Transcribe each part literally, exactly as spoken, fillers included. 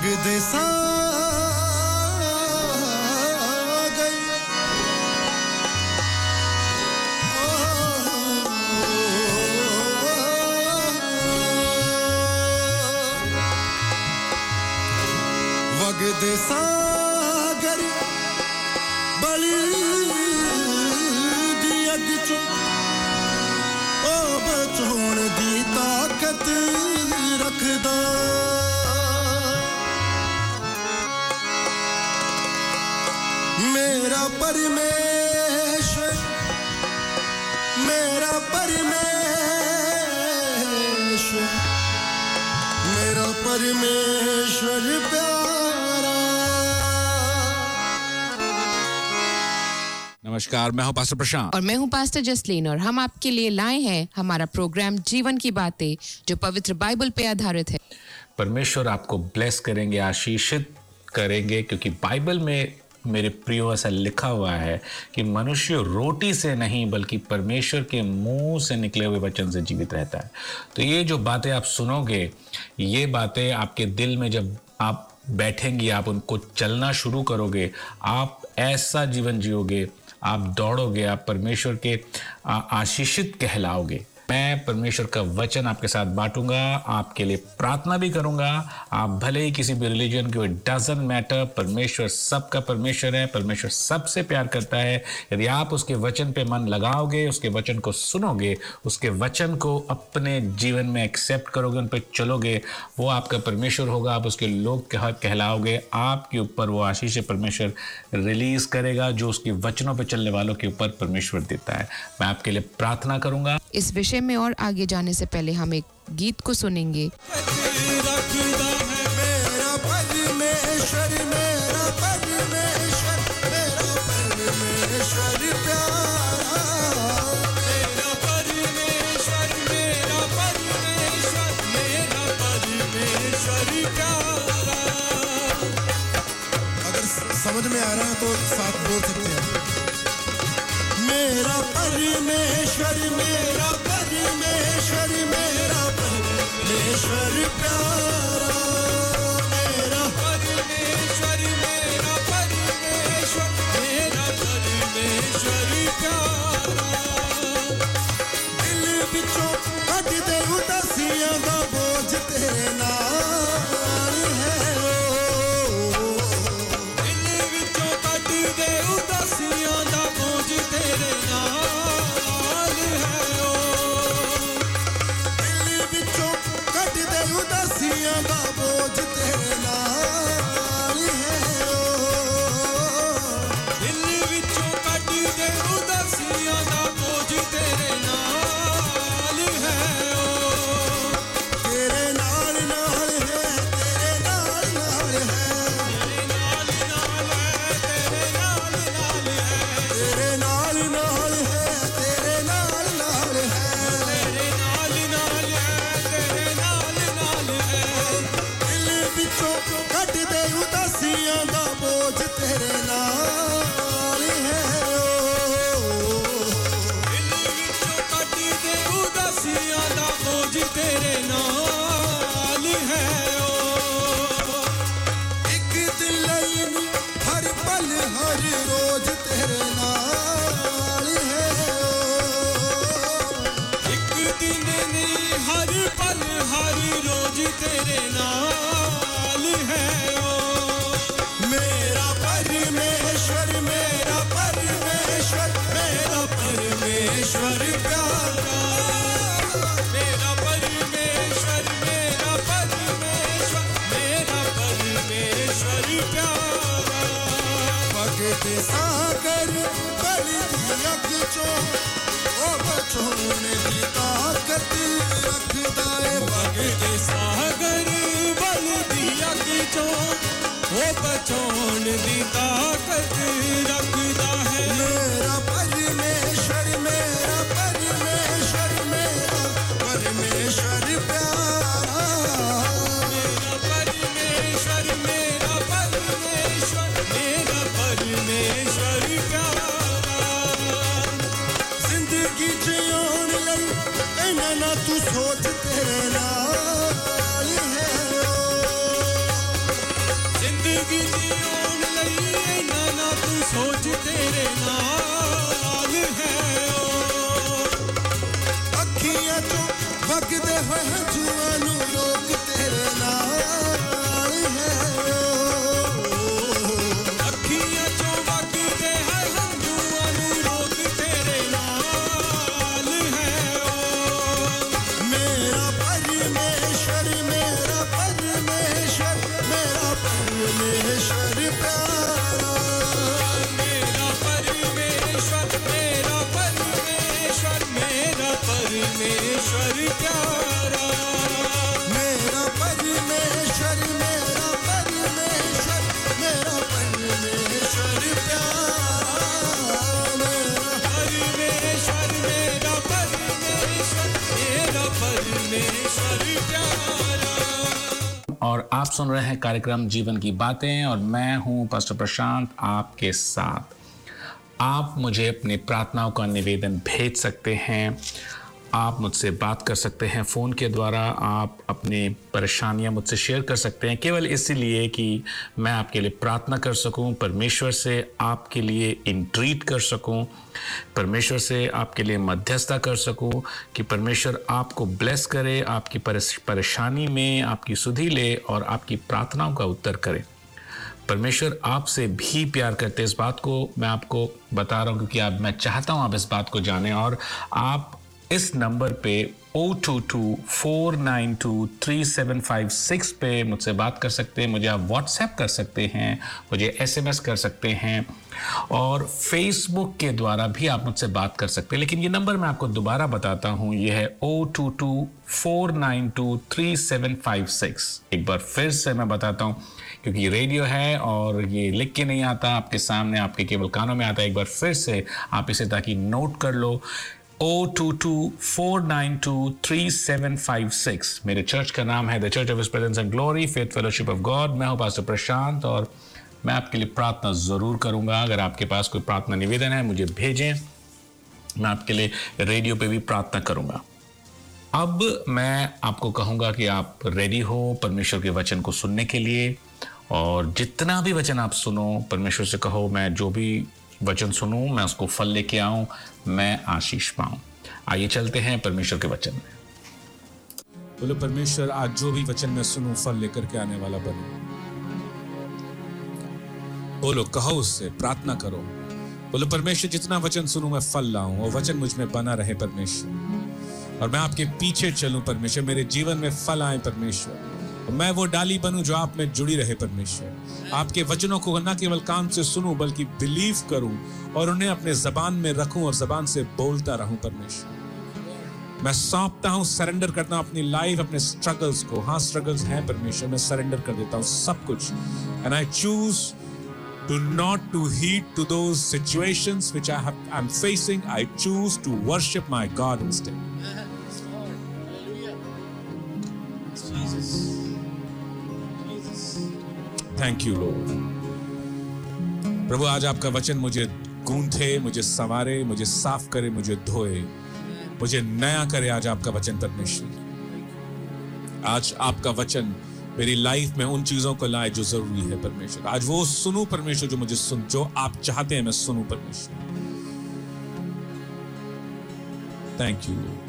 वगदे सागर वगदे सागर बली दी अग चो ओ बचोण दी ताकत रखदा मेरा परमेश्वर मेरा परमेश्वर मेरा परमेश्वर प्यारा। नमस्कार, मैं हूं पास्टर प्रशांत और मैं हूं पास्टर जसलीन और हम आपके लिए लाए हैं हमारा प्रोग्राम जीवन की बातें जो पवित्र बाइबल पे आधारित है। परमेश्वर आपको ब्लेस करेंगे, आशीषित करेंगे, क्योंकि बाइबल में मेरे प्रियो ऐसा लिखा हुआ है कि मनुष्य रोटी से नहीं बल्कि परमेश्वर के मुंह से निकले हुए वचन से जीवित रहता है। तो ये जो बातें आप सुनोगे, ये बातें आपके दिल में जब आप बैठेंगी, आप उनको चलना शुरू करोगे, आप ऐसा जीवन जियोगे, आप दौड़ोगे, आप परमेश्वर के आशीषित कहलाओगे। मैं परमेश्वर का वचन आपके साथ बांटूंगा, आपके लिए प्रार्थना भी करूंगा। आप भले ही किसी भी रिलीजन के, इट डजंट मैटर, परमेश्वर सबका परमेश्वर है, परमेश्वर सबसे प्यार करता है। यदि आप उसके वचन पे मन लगाओगे, उसके वचन को सुनोगे, उसके वचन को अपने जीवन में एक्सेप्ट करोगे, उन पर चलोगे, वो आपका परमेश्वर होगा, आप उसके लोग कहलाओगे। आपके ऊपर वो आशीष परमेश्वर रिलीज करेगा जो उसके वचनों पर चलने वालों के ऊपर परमेश्वर देता है। मैं आपके लिए प्रार्थना करूंगा। इस विषय में और आगे जाने से पहले हम एक गीत को सुनेंगे। मेरा परमेश्वर मेरा परमेश्वर मेरा परमेश्वर प्यारा मेरा परमेश्वर मेरा परमेश्वर मेरा परमेश्वर प्यारा। अगर समझ में आ रहा है तो साथ बोल सकते हैं। मेरा परमेश्वर मेरा परमेश्वर मेरा परमेश्वर प्यारा मेरा परमेश्वर मेरा परमेश्वर मेरा परमेश्वर प्यारा। दिल विचों कट दे उदासियां दा बोझ तेरे नाल है। दिल विचों कट दे उदासियां दा बोझ तेरे नाल है। दिल विचों कट दे उदासियां दा बोझ तेरे नाल है। दिल विचों कट दे उदासियां दा बोझ तेरे नाल है। तेरे नाल नाल है, तेरे नाल नाल है, तेरे नाल नाल है, तेरे नाल नाल है, तेरे नाल नाल है, तेरे नाल नाल है, तेरे नाल नाल है, तेरे नाल नाल है। दिल विचों कट दे उदासियां दा बोझ तेरे नाल है। दिल विचों कट दे उदासियां दा बोझ तेरे नाल है। एक दिल नहीं हर पल हर रोज तेरे नाल है। एक दिन नहीं हर पल हर रोज तेरे नाल है। मेरा परमेश्वर मेरा परमेश्वर मेरा परमेश्वर प्यारा मेरा परमेश्वर मेरा परमेश्वर मेरा परमेश्वर प्यारा। भगते सागर बलि दी अग चो ओ बचोण दी ताकत रखदा है। भगते सागर बलि दी अग चो ओ बचोण दी ताकत रखदा है। मेरा परमेश्वर मेरा परमेश्वर मेरा परमेश्वर प्यारा मेरा परमेश्वर मेरा परमेश्वर मेरा परमेश्वर प्यारा। जिंदगी जियोण लई इन्ना ना तू सोच तेरे नाल है। ਹੋਏ ਹੰਝੂਆਂ ਨੂੰ ਰੋਕ ਤੇਰੇ ਨਾਲ ਹੈ ਅੱਖੀਆਂ ਚੋਂ ਵਗਦੇ ਹੈ ਹੰਝੂਆਂ ਨੂੰ ਰੋਕ ਤੇਰੇ ਨਾਲ ਹੈ ਮੇਰਾ ਪਰਮੇਸ਼ਰ ਮੇਰਾ ਪਰਮੇਸ਼ਰ ਮੇਰਾ ਪਰਮੇਸ਼ਰ ਪਿਆਰਾ ਮੇਰਾ ਪਰਮੇਸ਼ਰ ਮੇਰਾ ਪਰਮੇਸ਼ਰ ਮੇਰਾ ਪਰਮੇਸ਼ਰ ਪਿਆਰਾ ਮੇਰਾ ਪਰਮੇਸ਼ਰ ਮੇਰਾ ਪਰਮੇਸ਼ਰ ਮੇਰਾ ਪਰਮੇਸ਼ਰ ਪਿਆਰਾ ਮੇਰਾ ਪਰਮੇਸ਼ਰ ਮੇਰਾ ਪਰਮੇਸ਼ਰ ਮੇਰਾ ਪਰਮੇਸ਼ਰ ਪਿਆਰਾ। और आप सुन रहे हैं कार्यक्रम जीवन की बातें और मैं हूं पास्टर प्रशांत आपके साथ। आप मुझे अपनी प्रार्थनाओं का निवेदन भेज सकते हैं, आप मुझसे बात कर सकते हैं फ़ोन के द्वारा, आप अपनी परेशानियां मुझसे शेयर कर सकते हैं केवल इसीलिए कि मैं आपके लिए प्रार्थना कर सकूं, परमेश्वर से आपके लिए इंट्रीट कर सकूं, परमेश्वर से आपके लिए मध्यस्थता कर सकूं कि परमेश्वर आपको ब्लेस करे, आपकी परेशानी में आपकी सुधि ले और आपकी प्रार्थनाओं का उत्तर करे। परमेश्वर आपसे भी प्यार करते, इस बात को मैं आपको बता रहा हूँ क्योंकि आप मैं चाहता हूँ आप इस बात को जानें। और आप इस नंबर पे O two two four nine two three seven five six पे मुझसे बात कर सकते हैं, मुझे आप व्हाट्सएप कर सकते हैं, मुझे एसएमएस कर सकते हैं और फेसबुक के द्वारा भी आप मुझसे बात कर सकते हैं। लेकिन ये नंबर मैं आपको दोबारा बताता हूँ, ये है O two two four nine two three seven five six. एक बार फिर से मैं बताता हूँ क्योंकि ये रेडियो है और ये लिख के नहीं आता, आपके सामने आपके केवल कानों में आता है। एक बार फिर से आप इसे ताकि नोट कर लो, O two two four nine two three seven five six. मेरे चर्च का नाम है the church of his presence and glory faith fellowship of God. मैं हूँ पास्टर प्रशांत और मैं आपके लिए प्रार्थना ज़रूर करूँगा। अगर आपके पास कोई प्रार्थना निवेदन है मुझे भेजें, मैं आपके लिए रेडियो पे भी प्रार्थना करूँगा। अब मैं आपको कहूँगा कि आप रेडी हो परमेश्वर के वचन को सुनने के लिए, और जितना भी वचन आप सुनो परमेश्वर से कहो मैं जो भी वचन सुनूं मैं उसको फल लेके आऊं, मैं आशीष पाऊं। आइए चलते हैं परमेश्वर के वचन में। बोलो परमेश्वर आज जो भी वचन मैं सुनूं फल लेकर के आने वाला बनूं। बोलो, कहो उससे, प्रार्थना करो। बोलो परमेश्वर जितना वचन सुनूं मैं फल लाऊं और वचन मुझ में बना रहे परमेश्वर, और मैं आपके पीछे चलूं परमेश्वर, मेरे जीवन में फल आए परमेश्वर, और मैं वो डाली बनूं जो आप में जुड़ी रहे परमेश्वर। आपके वचनों को न केवल कान से सुनूं बल्कि बिलीव करूं और उन्हें अपने जबान में रखूं और जबान से बोलता रहूं परमेश्वर। मैं सौंपता हूं, सरेंडर करता हूं अपनी लाइफ, अपने स्ट्रगल्स को। हाँ स्ट्रगल्स हैं परमेश्वर, मैं सरेंडर कर देता हूं सब कुछ। And I choose to not to heed to those situations which I have I am facing. I choose to worship my God instead. Thank you Lord. प्रभु आज आपका वचन मुझे गूंथे, मुझे संवारे, मुझे साफ करे, मुझे धोए, मुझे नया करे। आज आपका वचन परमेश्वर, आज आपका वचन मेरी लाइफ में उन चीजों को लाए जो जरूरी है परमेश्वर। आज वो सुनूं परमेश्वर जो मुझे सुन, जो आप चाहते हैं मैं सुनूं परमेश्वर। Thank you Lord.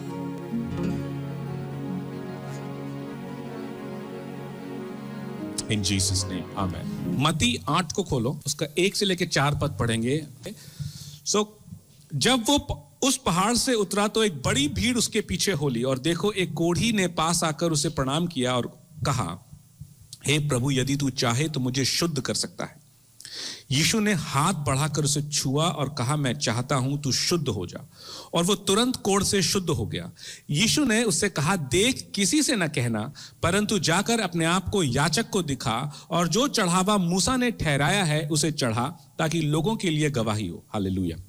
In Jesus name, Amen. मत्ती आठ को खोलो, उसका एक से लेकर चार पद पढ़ेंगे। सो so, जब वो उस पहाड़ से उतरा तो एक बड़ी भीड़ उसके पीछे हो ली, और देखो एक कोढ़ी ने पास आकर उसे प्रणाम किया और कहा, हे प्रभु यदि तू चाहे तो मुझे शुद्ध कर सकता है। यीशु ने हाथ बढ़ाकर उसे छुआ और कहा, मैं चाहता हूं तू शुद्ध हो जा। और वो तुरंत कोढ़ से शुद्ध हो गया। यीशु ने उससे कहा, देख किसी से न कहना, परंतु जाकर अपने आप को याजक को दिखा और जो चढ़ावा मूसा ने ठहराया है उसे चढ़ा, ताकि लोगों के लिए गवाही हो। हालेलुया।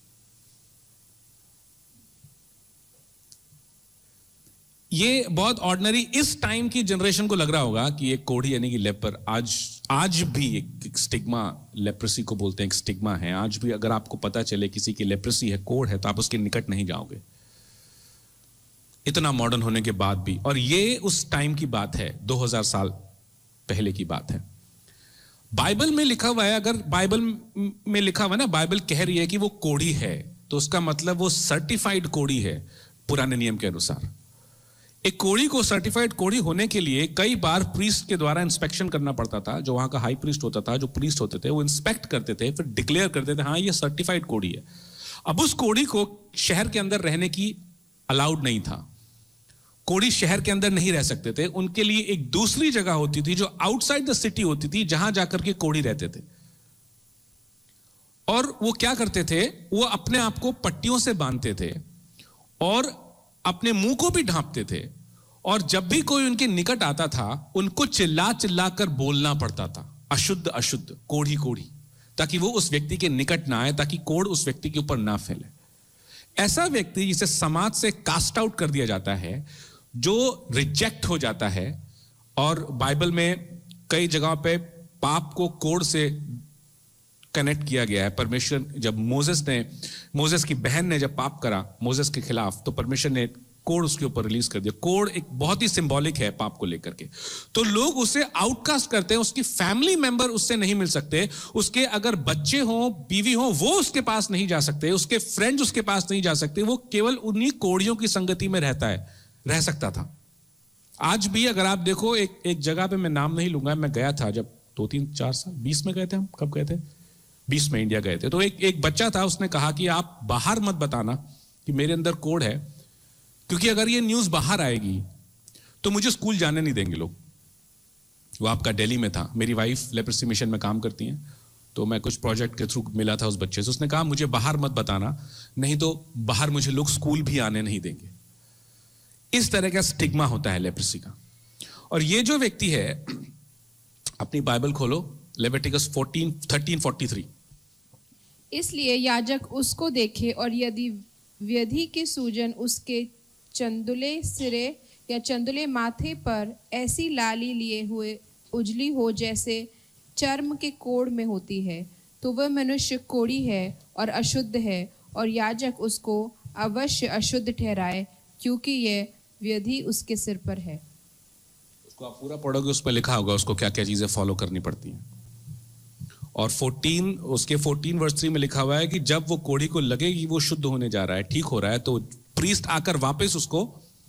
ये बहुत ऑर्डिनरी इस टाइम की जनरेशन को लग रहा होगा कि एक कोढ़ी यानी कि लेपर, आज आज भी एक स्टिग्मा, लेप्रेसी को बोलते हैं, एक स्टिग्मा है। आज भी अगर आपको पता चले किसी की लेप्रेसी है, कोढ़ है, तो आप उसके निकट नहीं जाओगे, इतना मॉडर्न होने के बाद भी। और ये उस टाइम की बात है, दो हज़ार साल पहले की बात है। बाइबल में लिखा हुआ है, अगर बाइबल में लिखा हुआ है ना, बाइबल कह रही है कि वो कोढ़ी है, तो उसका मतलब वो सर्टिफाइड कोढ़ी है पुराने नियम के अनुसार। एक कोढ़ी को सर्टिफाइड कोढ़ी होने के लिए कई बार प्रीस्ट के द्वारा इंस्पेक्शन करना पड़ता था। जो वहां का हाई प्रीस्ट होता था, जो प्रीस्ट होते थे, वो इंस्पेक्ट करते थे, फिर डिक्लेयर करते थे हाँ ये सर्टिफाइड कोढ़ी है। अब उस कोढ़ी को शहर के अंदर रहने की अलाउड नहीं था। कोढ़ी शहर के अंदर नहीं रह सकते थे। उनके लिए एक दूसरी जगह होती थी जो आउटसाइड द सिटी होती थी, जहां जाकर के कोढ़ी रहते थे। और वो क्या करते थे, वो अपने आप को पट्टियों से बांधते थे और अपने मुंह को भी ढांपते थे। और जब भी कोई उनके निकट आता था, उनको चिल्ला चिल्ला कर बोलना पड़ता था, अशुद्ध अशुद्ध, कोढ़ी कोढ़ी, ताकि वो उस व्यक्ति के निकट ना आए, ताकि कोढ़ उस व्यक्ति के ऊपर ना फैले। ऐसा व्यक्ति जिसे समाज से कास्ट आउट कर दिया जाता है, जो रिजेक्ट हो जाता है। और बाइबल में कई जगहों पे पाप को कोढ़ से कनेक्ट किया गया है। परमेश्वर जब मोसेस ने मोसेस की बहन ने जब पाप करा मोसेस के खिलाफ, तो परमेश्वर ने कोढ़ उसके ऊपर रिलीज कर दिया। कोढ़ एक बहुत ही सिंबॉलिक है पाप को लेकर के। तो लोग उसे आउटकास्ट करते हैं, उसकी फैमिली मेंबर उससे नहीं मिल सकते, उसके अगर बच्चे हों, बीवी हों, वो उसके पास नहीं जा सकते, उसके फ्रेंड्स उसके पास नहीं जा सकते। वो केवल उन्हीं कोढ़ियों की संगति में रहता है, रह सकता था। आज भी अगर आप देखो, एक एक जगह पे मैं नाम नहीं लूंगा, मैं गया था जब दो तीन चार साल बीस में गए थे हम, कब गए थे, बीस में इंडिया गए थे। तो एक एक बच्चा था, उसने कहा कि आप बाहर मत बताना कि मेरे अंदर कोढ़ है, क्योंकि अगर ये न्यूज बाहर आएगी तो मुझे स्कूल जाने नहीं देंगे लोग। वो आपका दिल्ली में था। मेरी वाइफ लेप्रोसी मिशन में काम करती हैं, तो मैं कुछ प्रोजेक्ट के थ्रू मिला था उस बच्चे से। उसने कहा मुझे बाहर मत बताना, नहीं तो बाहर मुझे लोग स्कूल भी आने नहीं देंगे। इस तरह का स्टिग्मा होता है लेप्रोसी का। और ये जो व्यक्ति है, अपनी बाइबल खोलो, Leviticus fourteen thirteen forty three. इसलिए याजक उसको देखे और यदि व्यधि की सूजन उसके चंदुले सिरे या चंदुले माथे पर ऐसी लाली लिए हुए उजली हो जैसे चर्म के कोढ़ में होती है, तो वह मनुष्य कोढ़ी है और अशुद्ध है, और याजक उसको अवश्य अशुद्ध ठहराए, क्योंकि यह व्यधि उसके सिर पर है। उसको आप पूरा पढ़ोगे, उस पर लिखा होगा उसको क्या क्या चीजें फॉलो करनी पड़ती हैं। और चौदह उसके चौदह वर्ष तीन में लिखा हुआ है कि जब वो कोढ़ी को लगे कि वो शुद्ध होने जा रहा है, ठीक हो रहा है, तो प्रीस्ट आकर वापस उसको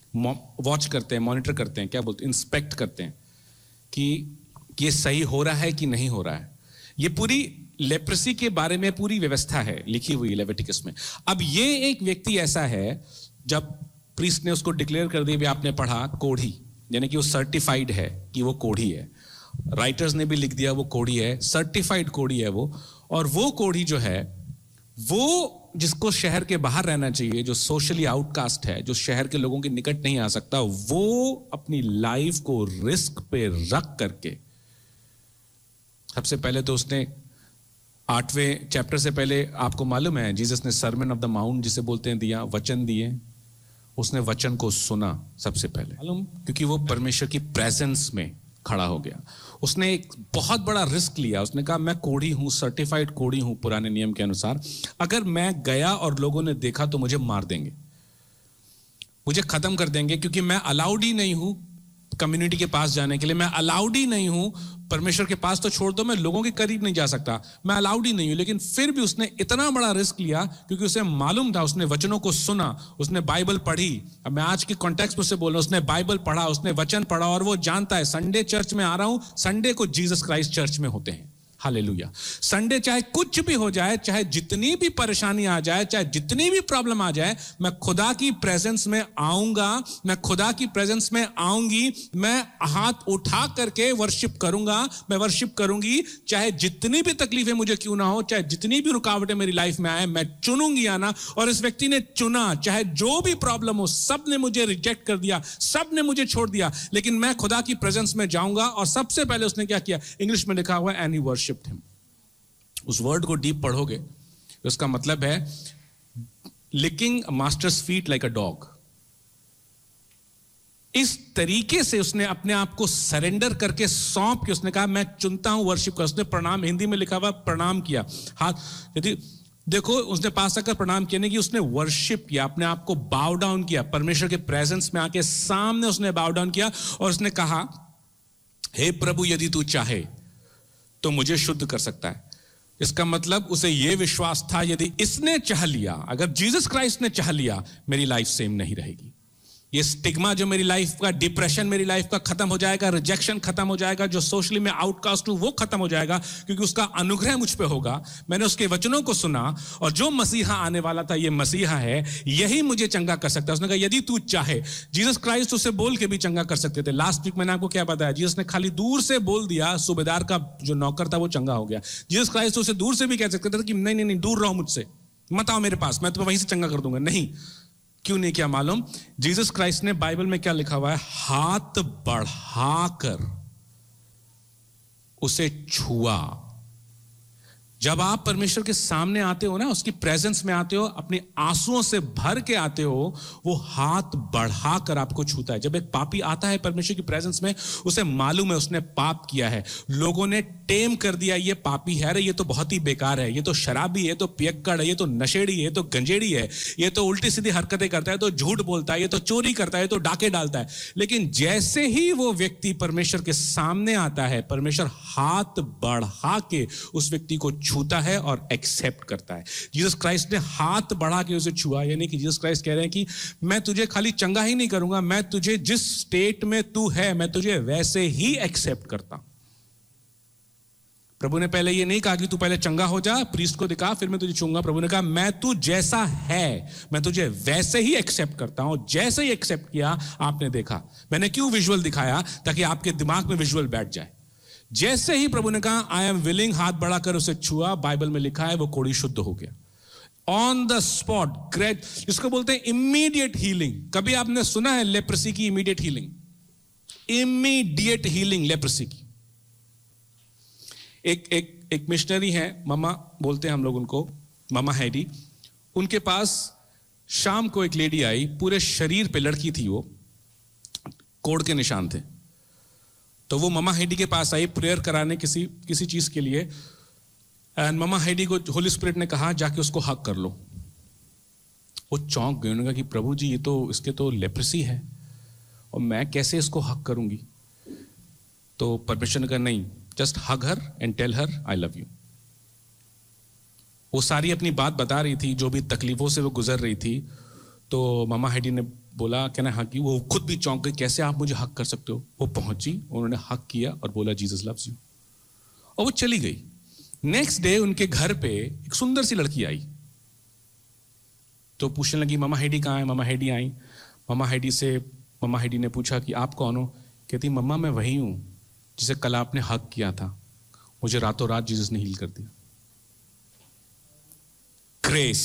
वॉच करते हैं, मॉनिटर करते हैं, क्या बोलते हैं, इंस्पेक्ट करते हैं कि ये सही हो रहा है कि नहीं हो रहा है। ये पूरी लेप्रोसी के बारे में पूरी व्यवस्था है लिखी हुई लेविटिकस में। अब ये एक व्यक्ति ऐसा है, जब प्रीस्ट ने उसको डिक्लेयर कर दिया, भी आपने पढ़ा कोढ़ी, यानी कि वो सर्टिफाइड है कि वो कोढ़ी है। राइटर्स ने भी लिख दिया वो कोढ़ी है, सर्टिफाइड कोढ़ी है वो। और वो कोढ़ी जो है, वो जिसको शहर के बाहर रहना चाहिए, जो सोशली आउटकास्ट है, जो शहर के लोगों के निकट नहीं आ सकता, वो अपनी लाइफ को रिस्क पे रख करके, सबसे पहले तो उसने आठवें चैप्टर से पहले आपको मालूम है, जीसस ने सरमन ऑफ द माउंट जिसे बोलते हैं दिया, वचन दिए। उसने वचन को सुना सबसे पहले, मालूम, क्योंकि वो परमेश्वर की प्रेजेंस में खड़ा हो गया। उसने एक बहुत बड़ा रिस्क लिया। उसने कहा मैं कोढ़ी हूं, सर्टिफाइड कोढ़ी हूं पुराने नियम के अनुसार। अगर मैं गया और लोगों ने देखा तो मुझे मार देंगे, मुझे खत्म कर देंगे, क्योंकि मैं अलाउड ही नहीं हूं कम्युनिटी के पास जाने के लिए। मैं अलाउड ही नहीं हूं परमेश्वर के पास, तो छोड़ दो, मैं लोगों के करीब नहीं जा सकता, मैं अलाउड ही नहीं हूं। लेकिन फिर भी उसने इतना बड़ा रिस्क लिया, क्योंकि उसे मालूम था, उसने वचनों को सुना, उसने बाइबल पढ़ी। अब मैं आज के कॉन्टेक्स्ट में से बोल रहा हूं, उसने बाइबल पढ़ा, उसने वचन पढ़ा, और वो जानता है संडे चर्च में आ रहा हूं, संडे को जीसस क्राइस्ट चर्च में होते हैं। हालेलुया। संडे चाहे कुछ भी हो जाए, चाहे जितनी भी परेशानी आ जाए, चाहे जितनी भी प्रॉब्लम आ जाए, मैं खुदा की प्रेजेंस में आऊंगा, मैं खुदा की प्रेजेंस में आऊंगी, मैं हाथ उठा करके वर्शिप करूंगा, मैं वर्शिप करूंगी, चाहे जितनी भी तकलीफें मुझे क्यों ना हो, चाहे जितनी भी रुकावटें मेरी लाइफ में आए, मैं चुनूंगी आना। और इस व्यक्ति ने चुना, चाहे जो भी प्रॉब्लम हो, सब ने मुझे रिजेक्ट कर दिया, सब ने मुझे छोड़ दिया, लेकिन मैं खुदा की प्रेजेंस में जाऊंगा। और सबसे पहले उसने क्या किया, इंग्लिश में लिखा हुआ है एंड ही वर्शिप्ड हिम। उस वर्ड को डीप पढ़ोगे, उसका मतलब है licking master's feet like a dog. इस तरीके से उसने अपने आप को सरेंडर करके सौंप के उसने कहा मैं चुनता हूं वर्शिप कर। उसने प्रणाम, हिंदी में लिखा हुआ प्रणाम किया, हाथ यदि देखो, उसने पास आकर प्रणाम किया, नहीं कि उसने वर्शिप किया, अपने आप को बाउ डाउन किया, परमेश्वर के प्रेजेंस में आके सामने उसने बाउ डाउन किया। और उसने कहा हे प्रभु, यदि तू चाहे तो मुझे शुद्ध कर सकता है। इसका मतलब उसे यह विश्वास था, यदि इसने चाह लिया, अगर जीसस क्राइस्ट ने चाह लिया, मेरी लाइफ सेम नहीं रहेगी। ये स्टिग्मा जो मेरी लाइफ का, डिप्रेशन मेरी लाइफ का खत्म हो जाएगा, रिजेक्शन खत्म हो जाएगा, जो सोशली में आउटकास्ट हूं वो खत्म हो जाएगा, क्योंकि उसका अनुग्रह मुझ पे होगा। मैंने उसके वचनों को सुना, और जो मसीहा आने वाला था, ये मसीहा है, यही मुझे चंगा कर सकता है। उसने कहा यदि तू चाहे। जीसस क्राइस्ट उसे बोल के भी चंगा कर सकते थे। लास्ट वीक मैंने आपको क्या बताया, जीसस ने खाली दूर से बोल दिया, सूबेदार का जो नौकर था वो चंगा हो गया। जीसस क्राइस्ट उसे दूर से भी कह सकते थे कि नहीं नहीं नहीं, दूर रहो मुझसे, मत आओ मेरे पास, मैं तुम्हें वहीं से चंगा कर दूंगा। नहीं, क्यों नहीं किया मालूम? जीसस क्राइस्ट ने, बाइबल में क्या लिखा हुआ है, हाथ बढ़ाकर उसे छुआ। जब आप परमेश्वर के सामने आते हो ना, उसकी प्रेजेंस में आते हो, अपने आंसुओं से भर के आते हो, वो हाथ बढ़ाकर आपको छूता है। जब एक पापी आता है परमेश्वर की प्रेजेंस में, उसे मालूम है उसने पाप किया है, लोगों ने टेम कर दिया, ये पापी है, अरे ये तो बहुत ही बेकार है, ये तो शराबी है, तो पियक्कड़ है, ये तो नशेड़ी है, ये तो गंजेड़ी है, ये तो उल्टी सीधी हरकतें करता है, तो झूठ बोलता है, ये तो चोरी करता है, तो डाके डालता है। लेकिन जैसे ही वो व्यक्ति परमेश्वर के सामने आता है, परमेश्वर हाथ बढ़ा के उस व्यक्ति को छूता है और एक्सेप्ट करता है। जीसस क्राइस्ट ने हाथ बढ़ा के उसे छुआ, यानी कि जीसस क्राइस्ट कह रहे हैं कि मैं तुझे खाली चंगा ही नहीं करूंगा, मैं तुझे जिस स्टेट में तू है, मैं तुझे वैसे ही एक्सेप्ट करता हूं। प्रभु ने पहले ये नहीं कहा कि तू पहले चंगा हो जा, प्रीस्ट को दिखा, फिर मैं तुझे छूंगा। प्रभु ने कहा मैं तू जैसा है, मैं तुझे वैसे ही एक्सेप्ट करता हूं। जैसे ही एक्सेप्ट किया, आपने देखा। मैंने क्यों विजुअल दिखाया? ताकि आपके दिमाग में विजुअल बैठ जाए। जैसे ही प्रभु ने कहा आई एम विलिंग, हाथ बढ़ाकर उसे छुआ, बाइबल में लिखा है वो कोढ़ी शुद्ध हो गया। ऑन द स्पॉट, ग्रेट, जिसको बोलते हैं इमीडिएट हीलिंग। कभी आपने सुना है लेप्रेसी की immediate healing? Immediate healing leprosy की। एक एक एक मिशनरी है, मामा बोलते हैं हम लोग उनको, मामा हैडी। उनके पास शाम को एक लेडी आई, पूरे शरीर पे, लड़की थी वो, कोढ़ के निशान थे। तो वो मामा हैडी के पास आई प्रेयर कराने किसी किसी चीज के लिए। एंड मामा हैडी को होली स्पिरिट ने कहा जाके उसको हक कर लो। वो चौंक गए, उन्होंने कहा कि प्रभु जी ये तो, इसके तो लेप्रेसी है और मैं कैसे इसको हक करूंगी? तो परमेश्वर ने कहा नहीं, just hug her and tell her I love you. वो सारी अपनी बात बता रही थी, जो भी तकलीफों से वो गुजर रही थी। तो मामा हैडी ने बोला क्या ना हक, वो खुद भी चौंक गई, कैसे आप मुझे हक कर सकते हो? वो पहुंची, उन्होंने हक किया और बोला जीसस लव्स यू, और वो चली गई। नेक्स्ट डे उनके घर पे एक सुंदर सी लड़की आई। तो पूछने लगी मामा हैडी कहाँ है? मामा हैडी आई। मामा हैडी से मामा हैडी ने पूछा कि आप कौन हो? कहती मम्मा मैं वही हूं जिसे कल आपने हक किया था, मुझे रातों रात जीसस ने हील कर दिया। ग्रेस,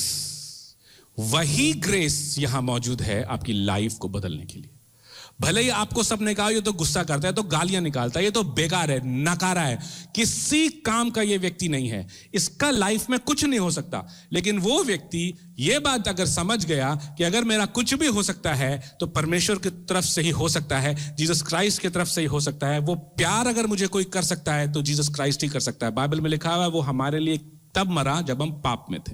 वही ग्रेस यहां मौजूद है आपकी लाइफ को बदलने के लिए। भले ही आपको सबने कहा ये तो गुस्सा करता है, तो गालियां निकालता है, ये तो बेकार है, नकारा है, किसी काम का ये व्यक्ति नहीं है, इसका लाइफ में कुछ नहीं हो सकता। लेकिन वो व्यक्ति ये बात अगर समझ गया कि अगर मेरा कुछ भी हो सकता है तो परमेश्वर की तरफ से ही हो सकता है, जीसस क्राइस्ट की तरफ से ही हो सकता है। वो प्यार अगर मुझे कोई कर सकता है तो जीसस क्राइस्ट ही कर सकता है। बाइबल में लिखा हुआ है वो हमारे लिए तब मरा जब हम पाप में थे।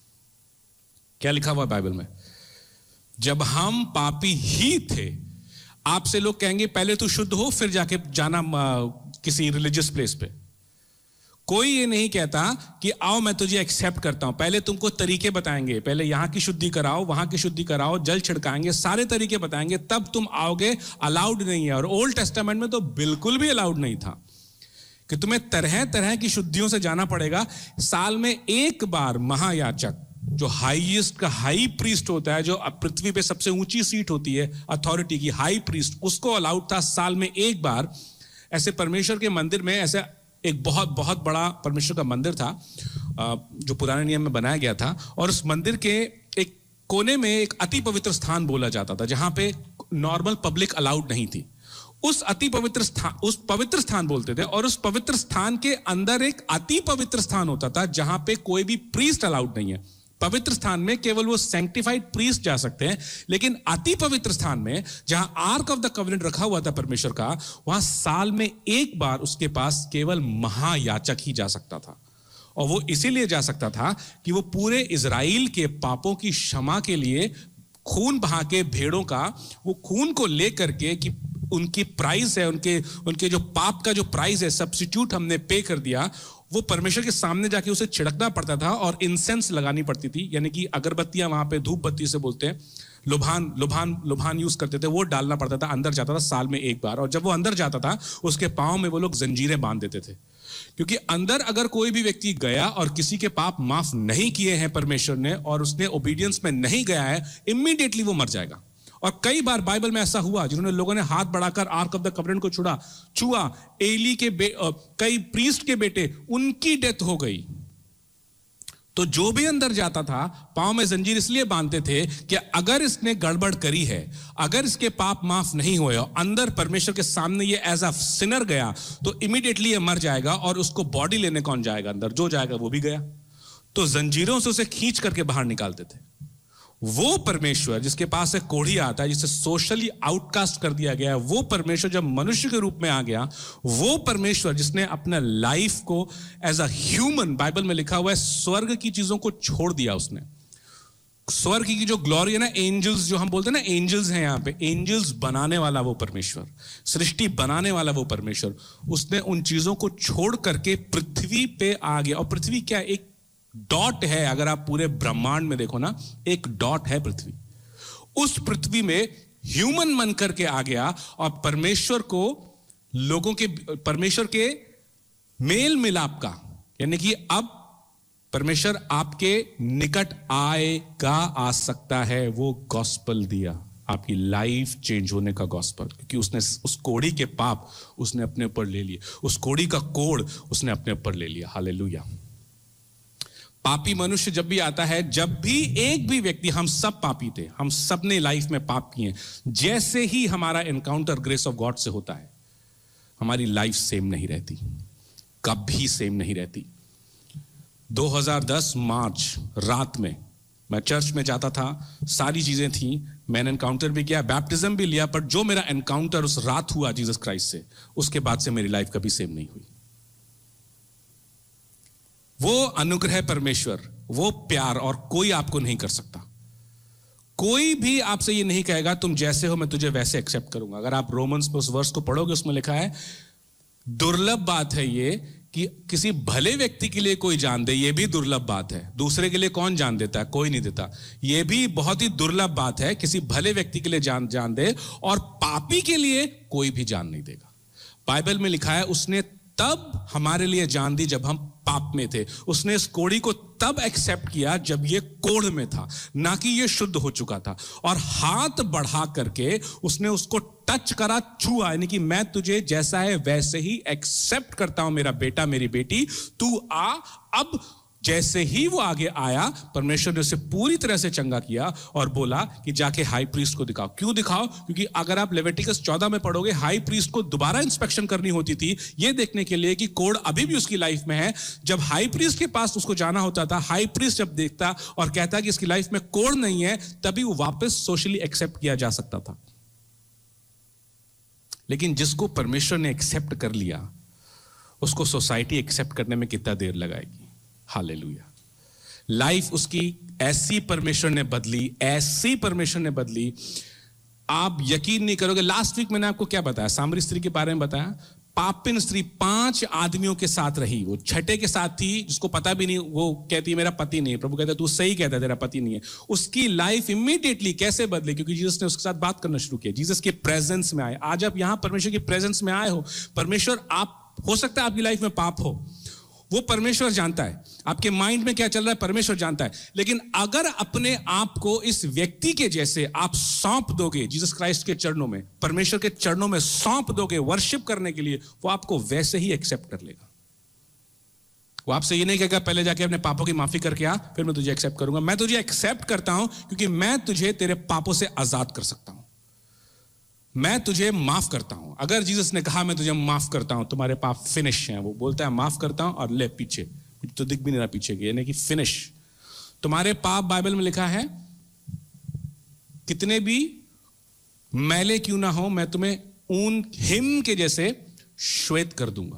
क्या लिखा हुआ बाइबल में? जब हम पापी ही थे। आपसे लोग कहेंगे पहले तू शुद्ध हो फिर जाके जाना किसी रिलीजियस प्लेस पे। कोई ये नहीं कहता कि आओ मैं तुझे एक्सेप्ट करता हूं। पहले तुमको तरीके बताएंगे, पहले यहां की शुद्धि कराओ, वहां की शुद्धि कराओ, जल छिड़काएंगे, सारे तरीके बताएंगे, तब तुम आओगे। अलाउड नहीं है। और ओल्ड टेस्टामेंट में तो बिल्कुल भी अलाउड नहीं था कि तुम्हें तरह तरह की शुद्धियों से जाना पड़ेगा। साल में एक बार महायाजक, जो हाईएस्ट का हाई प्रीस्ट होता है, जो पृथ्वी पे सबसे ऊंची सीट होती है अथॉरिटी की, हाई प्रीस्ट, उसको अलाउड था साल में एक बार ऐसे परमेश्वर के मंदिर में, ऐसे एक बहुत बहुत बड़ा परमेश्वर का मंदिर था जो पुराने नियम में बनाया गया था। और उस मंदिर के एक कोने में एक अति पवित्र स्थान बोला जाता था, जहां पे नॉर्मल पब्लिक अलाउड नहीं थी। उस अति पवित्र स्थान, उस पवित्र स्थान बोलते थे। और उस पवित्र स्थान के अंदर एक अति पवित्र स्थान होता था जहां पे कोई भी प्रीस्ट अलाउड नहीं है। पवित्र स्थान में केवल वो सैंक्टिफाइड प्रीस्ट जा सकते हैं, लेकिन अति पवित्र स्थान में जहां आर्क ऑफ द कवनेंट रखा हुआ था परमेश्वर का, वहां साल में एक बार उसके पास केवल महायाजक ही जा सकता था। और वो इसीलिए जा सकता था कि वो पूरे इजराइल के पापों की क्षमा के लिए खून बहा के, भेड़ों का वो खून को लेकर के, कि उनकी प्राइस है, उनके उनके जो पाप का जो प्राइस है, सब्स्टिट्यूट हमने पे कर दिया, वो परमेश्वर के सामने जाके उसे छिड़कना पड़ता था और इंसेंस लगानी पड़ती थी, यानी कि अगरबत्तियां, वहां पे धूप बत्ती से बोलते हैं, लुभान लुभान लुभान यूज करते थे, वो डालना पड़ता था, अंदर जाता था साल में एक बार, और जब वो अंदर जाता था उसके पाँव में वो लोग जंजीरें बांध देते थे, क्योंकि अंदर अगर कोई भी व्यक्ति गया और किसी के पाप माफ नहीं किए हैं परमेश्वर ने, और उसने ओबीडियंस में नहीं गया है, इमीडिएटली वो मर जाएगा। और कई बार बाइबल में ऐसा हुआ, जिन्होंने लोगों ने हाथ बढ़ाकर आर्क ऑफ द कवरेंट को छुड़ा छुआ, एली के बे, कई प्रीस्ट के बेटे, उनकी डेथ हो गई। तो जो भी अंदर जाता था पांव में जंजीर इसलिए बांधते थे कि अगर इसने गड़बड़ करी है, अगर इसके पाप माफ नहीं हुए और अंदर परमेश्वर के सामने ये एज अ सिनर गया, तो इमीडिएटली ये मर जाएगा, और उसको बॉडी लेने कौन जाएगा अंदर? जो जाएगा वो भी गया। तो जंजीरों से उसे खींच करके बाहर निकालते थे। वो परमेश्वर जिसके पास एक कोढ़ी आता है, जिसे सोशली आउटकास्ट कर दिया गया है, वो परमेश्वर जब मनुष्य के रूप में आ गया, वो परमेश्वर जिसने अपना लाइफ को एज अ ह्यूमन, बाइबल में लिखा हुआ है, स्वर्ग की चीजों को छोड़ दिया उसने। स्वर्ग की जो ग्लोरी है ना, एंजल्स जो हम बोलते हैं ना, एंजल्स हैं यहाँ पे, एंजल्स बनाने वाला वो परमेश्वर, सृष्टि बनाने वाला वो परमेश्वर, उसने उन चीजों को छोड़ करके पृथ्वी पे आ गया। और पृथ्वी क्या, एक डॉट है, अगर आप पूरे ब्रह्मांड में देखो ना, एक डॉट है पृथ्वी। उस पृथ्वी में ह्यूमन मन करके आ गया, और परमेश्वर को लोगों के, परमेश्वर के मेल मिलाप का, यानी कि अब परमेश्वर आपके निकट आएगा, आ सकता है, वो गॉस्पल दिया, आपकी लाइफ चेंज होने का गॉस्पल, क्योंकि उसने उस कोढ़ी के पाप उसने अपने ऊपर ले लिए, उस कोढ़ी का कोड़ उसने अपने ऊपर ले लिया। हालेलुया। पापी मनुष्य जब भी आता है, जब भी एक भी व्यक्ति, हम सब पापी थे, हम सब ने लाइफ में पाप किए, जैसे ही हमारा एनकाउंटर ग्रेस ऑफ गॉड से होता है, हमारी लाइफ सेम नहीं रहती, कभी सेम नहीं रहती। दो हज़ार दस मार्च रात में मैं चर्च में जाता था, सारी चीजें थी, मैंने एनकाउंटर भी किया, बैप्टिज्म भी लिया, पर जो मेरा एनकाउंटर उस रात हुआ जीसस क्राइस्ट से, उसके बाद से मेरी लाइफ कभी सेम नहीं हुई। वो अनुग्रह परमेश्वर, वो प्यार, और कोई आपको नहीं कर सकता। कोई भी आपसे ये नहीं कहेगा तुम जैसे हो मैं तुझे वैसे एक्सेप्ट करूंगा। अगर आप रोमन्स में उस वर्स को पढ़ोगे, उसमें लिखा है, दुर्लभ बात है ये कि किसी भले व्यक्ति के लिए कोई जान दे, ये भी दुर्लभ बात है। दूसरे के लिए कौन जान देता है? कोई नहीं देता। ये भी बहुत ही दुर्लभ बात है, किसी भले व्यक्ति के लिए जान जान दे, और पापी के लिए कोई भी जान नहीं देगा। बाइबल में लिखा है, उसने तब हमारे लिए जान दी जब हम पाप में थे। उसने इस कोढ़ी को तब एक्सेप्ट किया जब ये कोढ़ में था, ना कि ये शुद्ध हो चुका था। और हाथ बढ़ा करके उसने उसको टच करा, छुआ, यानी कि मैं तुझे जैसा है वैसे ही एक्सेप्ट करता हूं, मेरा बेटा मेरी बेटी, तू आ। अब जैसे ही वो आगे आया, परमेश्वर ने उसे पूरी तरह से चंगा किया और बोला कि जाके हाई प्रीस्ट को दिखाओ। क्यों दिखाओ? क्योंकि अगर आप लेविटिकस चौदह में पढ़ोगे, हाई प्रीस्ट को दोबारा इंस्पेक्शन करनी होती थी, ये देखने के लिए कि कोड अभी भी उसकी लाइफ में है। जब हाई प्रीस्ट के पास उसको जाना होता था, हाई प्रीस्ट जब देखता और कहता कि इसकी लाइफ में कोड नहीं है, तभी वो वापस सोशली एक्सेप्ट किया जा सकता था। लेकिन जिसको परमेश्वर ने एक्सेप्ट कर लिया, उसको सोसाइटी एक्सेप्ट करने में कितना देर लगाएगी? हालेलुया। लाइफ उसकी ऐसी परमेश्वर ने बदली, ऐसी परमेश्वर ने बदली, आप यकीन नहीं करोगे। लास्ट वीक मैंने आपको क्या बताया? सामरी स्त्री के बारे में बताया। पापिन स्त्री पांच आदमियों के साथ रही, वो छठे के साथ थी, जिसको पता भी नहीं, वो कहती है मेरा पति नहीं है। प्रभु कहता है तू सही कहता है, तेरा पति नहीं है। उसकी लाइफ इमीडिएटली कैसे बदली? क्योंकि जीसस ने उसके साथ बात करना शुरू किया, जीसस के प्रेजेंस में आए। आज आप यहां परमेश्वर के प्रेजेंस में आए हो। परमेश्वर, आप हो सकता है आपकी लाइफ में पाप हो, वो परमेश्वर जानता है। आपके माइंड में क्या चल रहा है, परमेश्वर जानता है। लेकिन अगर अपने आप को इस व्यक्ति के जैसे आप सौंप दोगे जीसस क्राइस्ट के चरणों में, परमेश्वर के चरणों में सौंप दोगे वर्शिप करने के लिए, वो आपको वैसे ही एक्सेप्ट कर लेगा। वो आपसे ये नहीं कहेगा पहले जाके अपने पापों की माफी करके आ, फिर मैं तुझे एक्सेप्ट करूंगा। मैं तुझे एक्सेप्ट करता हूं क्योंकि मैं तुझे तेरे पापों से आजाद कर सकता हूं, मैं तुझे माफ करता हूं। अगर जीसस ने कहा मैं तुझे माफ करता हूं, तुम्हारे पाप फिनिश हैं, वो बोलता है माफ करता हूं और ले पीछे, तो दिख भी नहीं रहा पीछे के, यानी कि फिनिश। तुम्हारे पाप, बाइबल में लिखा है, कितने भी मैले क्यों ना हो, मैं तुम्हें ऊन हिम के जैसे श्वेत कर दूंगा,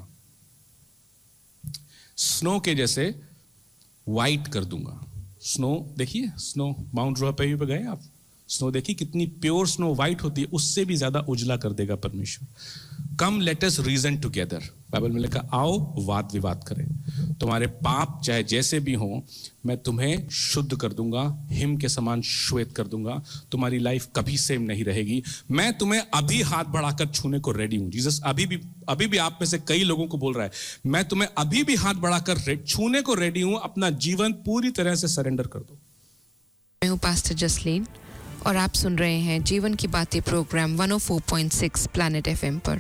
स्नो के जैसे वाइट कर दूंगा। स्नो देखिए, स्नो माउंट रोहपे पे गए आप, स्नो देखिए कितनी प्योर स्नो वाइट होती है, उससे भी ज्यादा उजला कर देगा परमेश्वर। Come let us reason together, Bible में लिखा आओ वाद विवाद करें। तुम्हारे पाप चाहे जैसे भी हों, मैं तुम्हें शुद्ध कर दूंगा, हिम के समान श्वेत कर दूंगा, तुम्हारी लाइफ कभी सेम नहीं रहेगी। मैं तुम्हें अभी हाथ बढ़ाकर छूने को रेडी हूं। जीसस अभी भी अभी भी आप में से कई लोगों को बोल रहा है, मैं तुम्हें अभी भी हाथ बढ़ाकर छूने को रेडी हूं, अपना जीवन पूरी तरह से सरेंडर कर दो। मैं हूं पास्टर जसलीन और आप सुन रहे हैं जीवन की बातें programme one O four point six planet FM पर।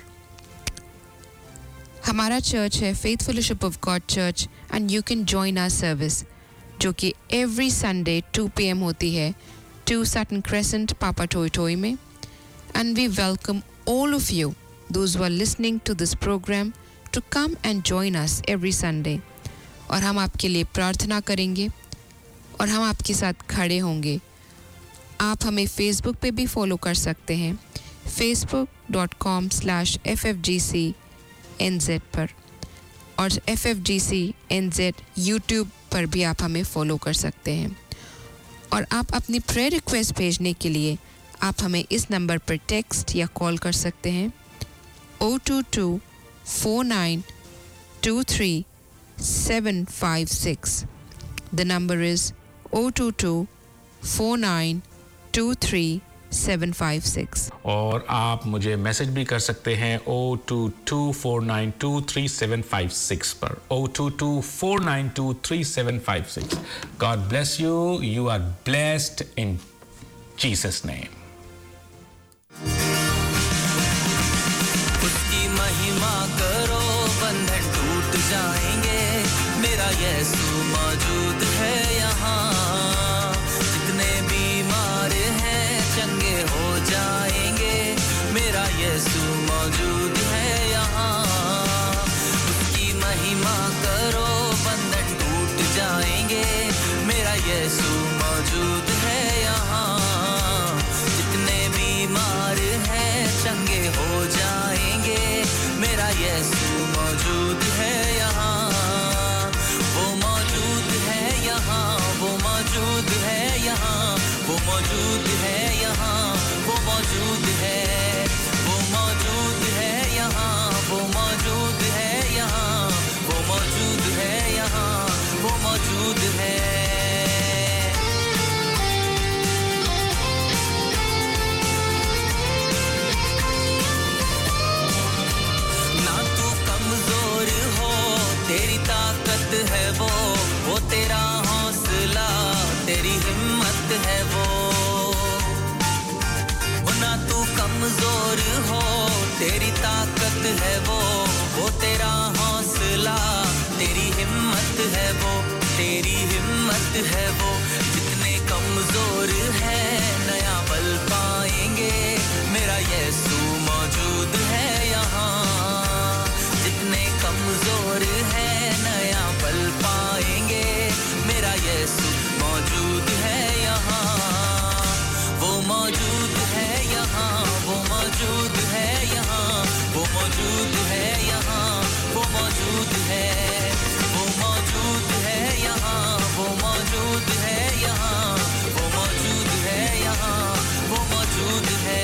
हमारा चर्च है faith fellowship of God church and you can join our service, जो कि every Sunday two P M होती है two Sutton Crescent, Papatoetoe में। And we welcome all of you those who are listening to this programme to come and join us every Sunday. और हम आपके लिए प्रार्थना करेंगे और हम आपके साथ खड़े होंगे। आप हमें फेसबुक पे भी फॉलो कर सकते हैं, Facebook dot com slash F F G C N Z पर, और F F G C N Z YouTube पर भी आप हमें फॉलो कर सकते हैं। और आप अपनी प्रेयर रिक्वेस्ट भेजने के लिए आप हमें इस नंबर पर टेक्स्ट या कॉल कर सकते हैं O two two four nine two three seven five six. The number is O two two four nine two three seven five six. और आप मुझे मैसेज भी कर सकते हैं O two two four nine two three seven five six पर, O two two four nine two three seven five six. God bless you, you are blessed in Jesus name. उसकी महिमा करो, बंधन टूट जाएंगे, मेरा यीशु मौजूद है यहाँ। जितने बीमार हैं चंगे हो जाएंगे, मेरा यीशु मौजूद है यहाँ। उसकी महिमा करो, बंधन टूट जाएंगे, मेरा यीशु मौजूद है यहाँ। जितने बीमार हैं चंगे हो जाएंगे, मेरा यीशु मौजूद है यहाँ। वो मौजूद है यहाँ, वो मौजूद है यहाँ, वो मौजूद है यहाँ, वो मौजूद है, वो मौजूद है यहाँ, वो मौजूद है यहाँ, वो मौजूद है यहाँ, वो मौजूद है। ना तू कमजोर हो, तेरी ताकत है वो, वो तेरा हौसला, तेरी हिम्मत है वो। ना तू कमजोर हो, तेरी ताकत है वो, वो तेरा हौसला, तेरी हिम्मत है वो, तेरी हिम्मत है वो। जितने कमजोर है नया बल पाएंगे, मेरा यीशु मौजूद है यहाँ। जितने कमजोर है नया बल पाएंगे, मेरा यीशु मौजूद है यहाँ। वो मौजूद है यहाँ, वो मौजूद है यहाँ, वो मौजूद है यहाँ, वो मौजूद है, वो मौजूद है यहाँ, वो मौजूद है यहाँ, वो मौजूद है यहाँ, वो मौजूद है।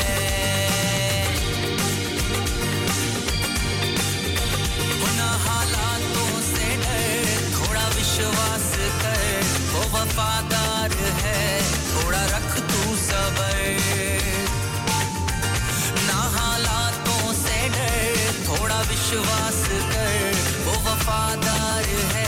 ना हालातों से डर, थोड़ा विश्वास कर, वो वफादार है, थोड़ा रख तू सबर। ना हालातों से डर, थोड़ा विश्वास कर, वो वफादार है,